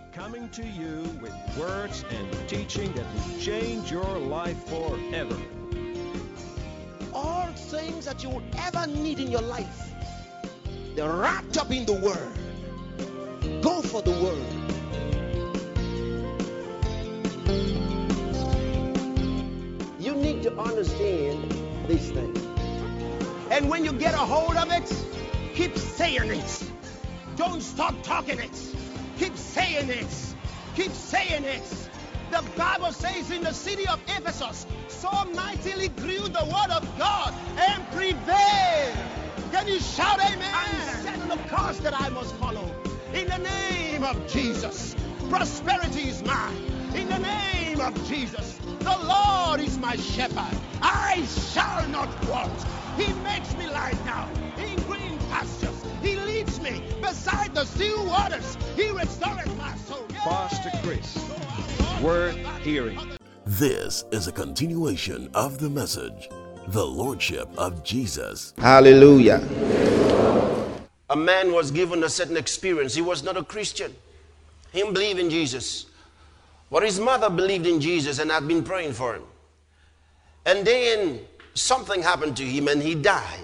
coming to you with words and teaching that will change your life forever. All things that you will ever need in your life, they're wrapped up in the Word. Go for the Word. You need to understand these things. And when you get a hold of it, keep saying it. Don't stop talking it. Keep saying it. Keep saying it. The Bible says in the city of Ephesus, so mightily grew the word of God and prevailed. Can you shout amen? And set the course that I must follow. In the name of Jesus, prosperity is mine. In the name of Jesus, the Lord is my shepherd. I shall not want. He makes me lie down in green pastures. He leads me beside the still waters. He restores my soul. Pastor Chris, worth hearing. This is a continuation of the message, the Lordship of Jesus. Hallelujah. A man was given a certain experience. He was not a Christian. He didn't believe in Jesus. But his mother believed in Jesus and had been praying for him. And then something happened to him and he died.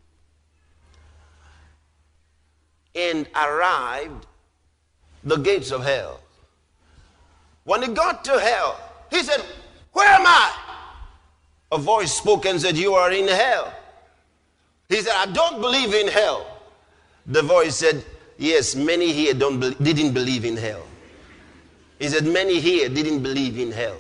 And arrived the gates of hell. When he got to hell, he said, "Where am I?" A voice spoke and said, "You are in hell." He said, "I don't believe in hell." The voice said, "Yes, many here didn't believe in hell." He said, "Many here didn't believe in hell."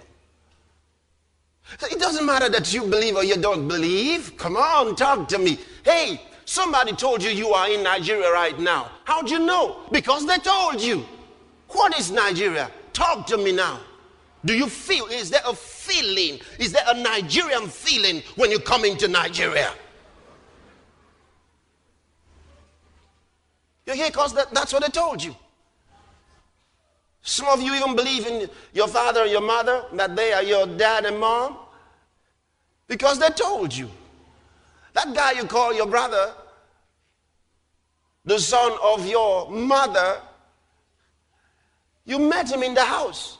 It doesn't matter that you believe or you don't believe. Come on, talk to me. Hey, somebody told you you are in Nigeria right now. How'd you know? Because they told you. What is Nigeria? Talk to me now. Do you feel? Is there a feeling? Is there a Nigerian feeling when you come into Nigeria? You're here because that's what they told you. Some of you even believe in your father and your mother, that they are your dad and mom, because they told you. That guy you call your brother, the son of your mother, you met him in the house.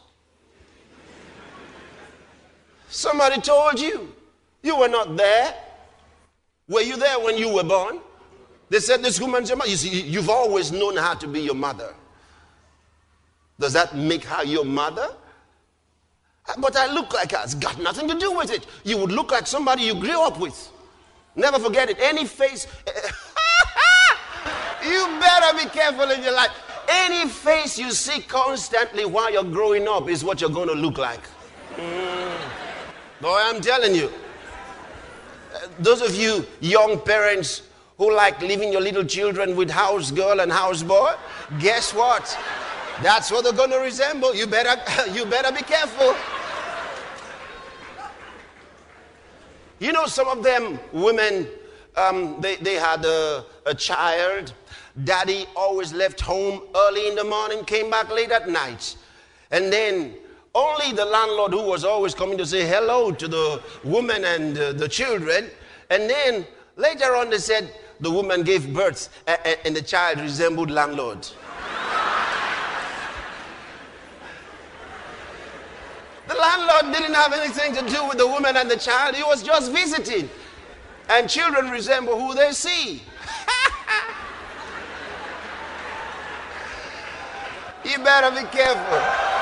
Somebody told you. You were not there. Were you there when you were born? They said this woman's your mother. You see, you've always known how to be your mother. Does that make her your mother? But I look like her. It's got nothing to do with it. You would look like somebody you grew up with. Never forget it. Any face. You better be careful in your life. Any face you see constantly while you're growing up is what you're going to look like. Boy, I'm telling you. Those of you young parents who like leaving your little children with house girl and house boy, guess what? That's what they're going to resemble. You better be careful. You know, some of them women, they had a child. Daddy always left home early in the morning, came back late at night. And then only the landlord, who was always coming to say hello to the woman and the children. And then later on they said the woman gave birth and the child resembled landlord. The landlord didn't have anything to do with the woman and the child. He was just visiting. And children resemble who they see. You better be careful.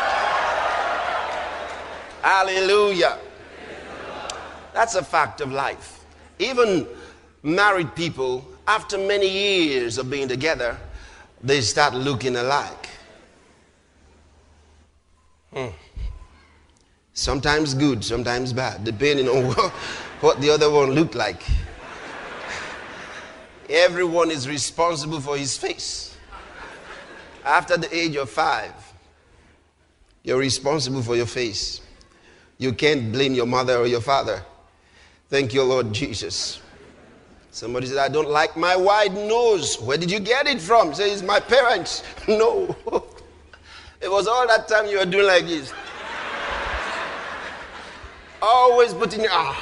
Hallelujah. That's a fact of life. Even married people, after many years of being together, they start looking alike. Sometimes good, sometimes bad, depending on what the other one looked like. Everyone is responsible for his face. After the age of 5, you're responsible for your face. You can't blame your mother or your father. Thank you, Lord Jesus. Somebody said, "I don't like my wide nose." Where did you get it from? Say, "It's my parents." No. It was all that time you were doing like this. Always putting your,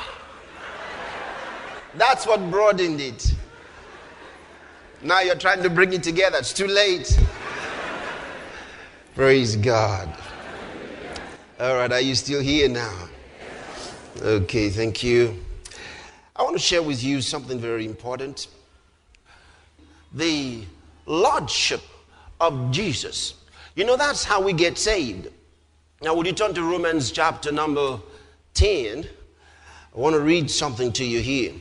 That's what broadened it. Now you're trying to bring it together. It's too late. Praise God. All right, are you still here now? Okay, thank you. I want to share with you something very important. The Lordship of Jesus. You know, that's how we get saved. Now, would you turn to Romans chapter number 10? I want to read something to you here.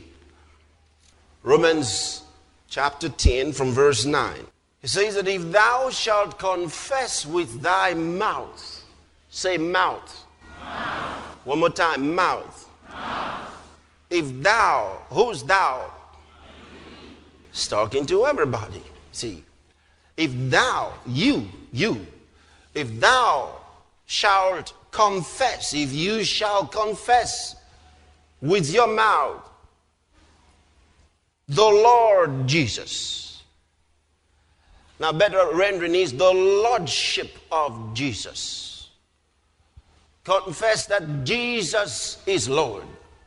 Romans chapter 10 from verse 9. It says that if thou shalt confess with thy mouth, say mouth. Mouth. One more time, mouth. Mouth. If thou, who's thou? It's talking to everybody. See, if thou, if thou shalt confess, if you shall confess with your mouth the Lord Jesus. Now, better rendering is the Lordship of Jesus. Confess that Jesus is Lord.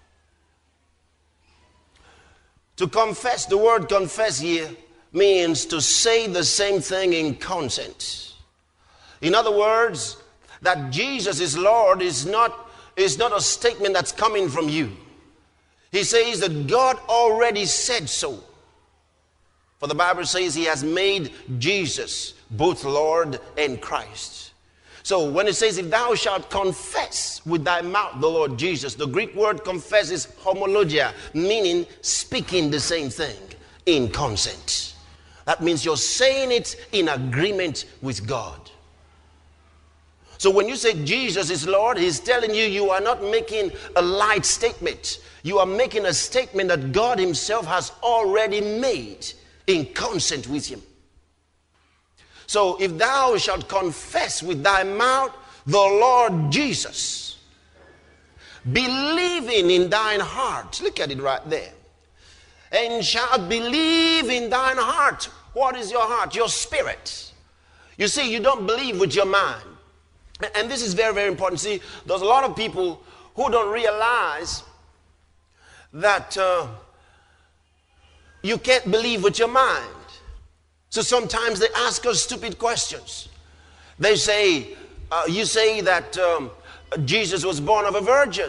To confess, the word confess here means to say the same thing in consent. In other words, that Jesus is Lord is not a statement that's coming from you. He says that God already said so. For the Bible says he has made Jesus both Lord and Christ. So when it says, if thou shalt confess with thy mouth the Lord Jesus, the Greek word confess is homologia, meaning speaking the same thing in consent. That means you're saying it in agreement with God. So when you say Jesus is Lord, he's telling you, you are not making a light statement. You are making a statement that God himself has already made in consent with him. So if thou shalt confess with thy mouth the Lord Jesus, believing in thine heart, look at it right there, and shalt believe in thine heart. What is your heart? Your spirit. You see, you don't believe with your mind. And this is very, very important. See, there's a lot of people who don't realize that you can't believe with your mind. So sometimes they ask us stupid questions. They say, you say that Jesus was born of a virgin.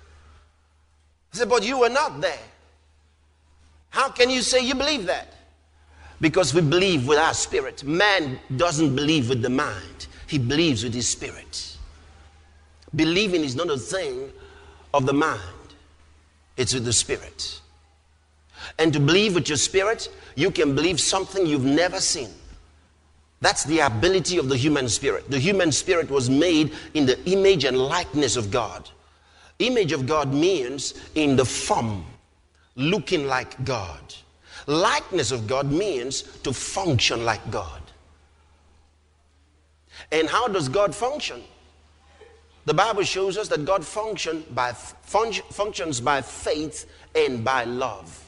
I said, but you were not there. How can you say you believe that? Because we believe with our spirit. Man doesn't believe with the mind. He believes with his spirit. Believing is not a thing of the mind. It's with the spirit. And to believe with your spirit, you can believe something you've never seen. That's the ability of the human spirit. The human spirit was made in the image and likeness of God. Image of God means in the form, looking like God. Likeness of God means to function like God. And how does God function? The Bible shows us that God functions by faith and by love.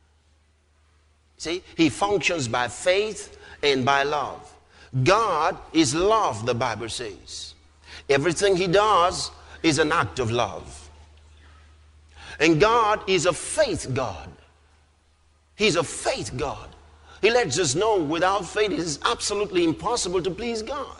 See, he functions by faith and by love. God is love, the Bible says. Everything he does is an act of love. And God is a faith God. He's a faith God. He lets us know without faith it is absolutely impossible to please God.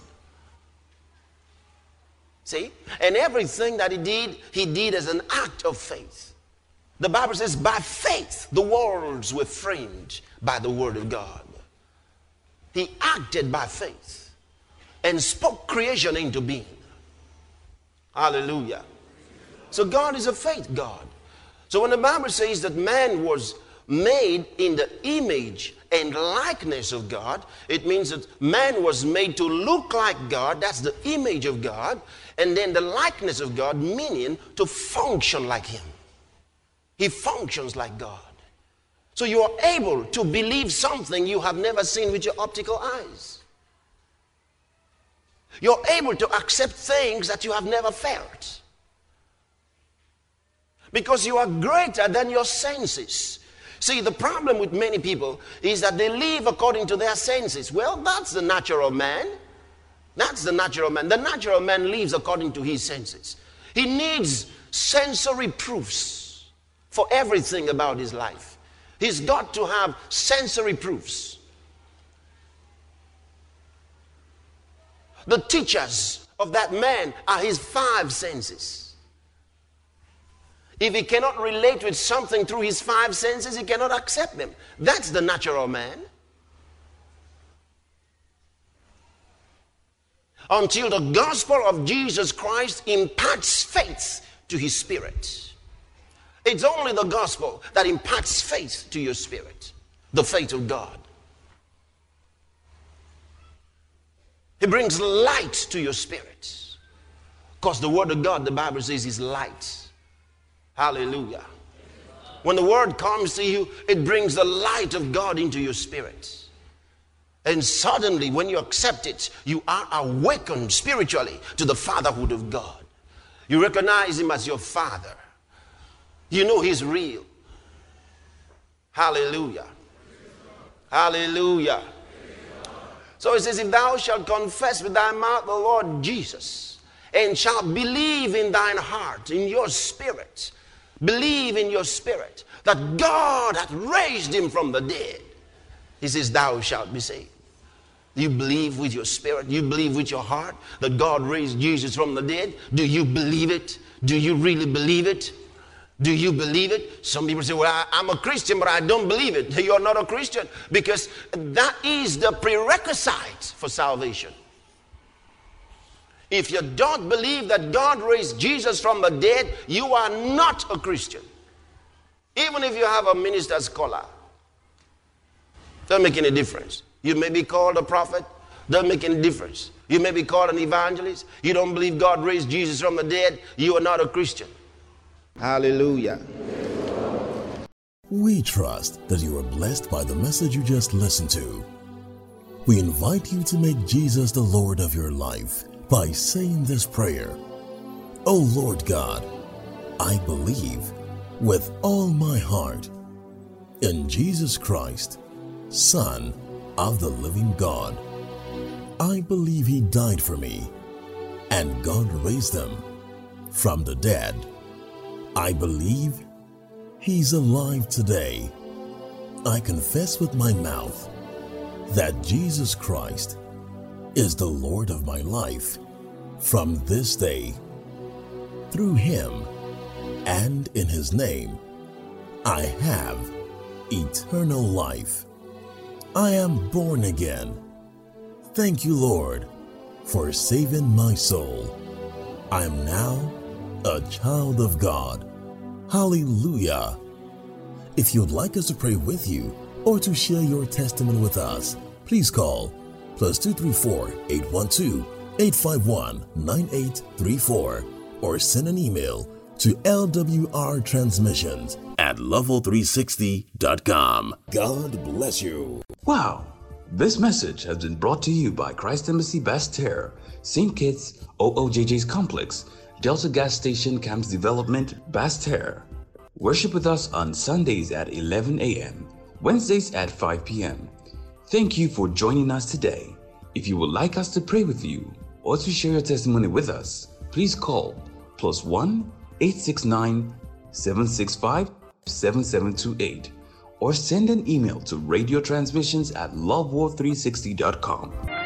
See? And everything that he did as an act of faith. The Bible says, by faith, the worlds were framed by the word of God. He acted by faith and spoke creation into being. Hallelujah. So God is a faith God. So when the Bible says that man was made in the image and likeness of God, it means that man was made to look like God. That's the image of God. And then the likeness of God, meaning to function like him. He functions like God. So you are able to believe something you have never seen with your optical eyes. You're able to accept things that you have never felt. Because you are greater than your senses. See, the problem with many people is that they live according to their senses. Well, that's the natural man. That's the natural man. The natural man lives according to his senses. He needs sensory proofs for everything about his life. He's got to have sensory proofs. The teachers of that man are his five senses. If he cannot relate with something through his five senses, he cannot accept them. That's the natural man. Until the gospel of Jesus Christ imparts faith to his spirit. It's only the gospel that imparts faith to your spirit. The faith of God. He brings light to your spirit. Because the word of God, the Bible says, is light. Hallelujah. When the word comes to you, it brings the light of God into your spirit. And suddenly, when you accept it, you are awakened spiritually to the fatherhood of God. You recognize him as your father. You know he's real. Hallelujah. Hallelujah. So it says, if thou shalt confess with thy mouth the Lord Jesus, and shalt believe in thine heart, in your spirit, believe in your spirit, that God hath raised him from the dead, he says, thou shalt be saved. You believe with your spirit, you believe with your heart that God raised Jesus from the dead. Do you believe it? Do you really believe it? Do you believe it? Some people say, well, I'm a Christian, but I don't believe it. You're not a Christian, because that is the prerequisite for salvation. If you don't believe that God raised Jesus from the dead, you are not a Christian. Even if you have a minister's collar, doesn't make any difference. You may be called a prophet, doesn't make any difference. You may be called an evangelist. You don't believe God raised Jesus from the dead, you are not a Christian. Hallelujah. We trust that you are blessed by the message you just listened to. We invite you to make Jesus the Lord of your life by saying this prayer. O Lord God, I believe with all my heart in Jesus Christ, Son of the living God. I believe he died for me, and God raised him from the dead. I believe he's alive today. I confess with my mouth that Jesus Christ is the Lord of my life from this day. Through him and in his name, I have eternal life. I am born again. Thank you, Lord, for saving my soul. I am now a child of God. Hallelujah. If you'd like us to pray with you or to share your testimony with us, please call +234 812 851 9834 or send an email to lwrtransmissions@level360.com. God bless you. Wow! This message has been brought to you by Christ Embassy Basse Terre, St. Kitts OOJJ's Complex, Delta Gas Station Camps Development, Basse Terre. Worship with us on Sundays at 11 a.m., Wednesdays at 5 p.m. Thank you for joining us today. If you would like us to pray with you or to share your testimony with us, please call +1 869 765 7728 or send an email to radiotransmissions@loveworld360.com.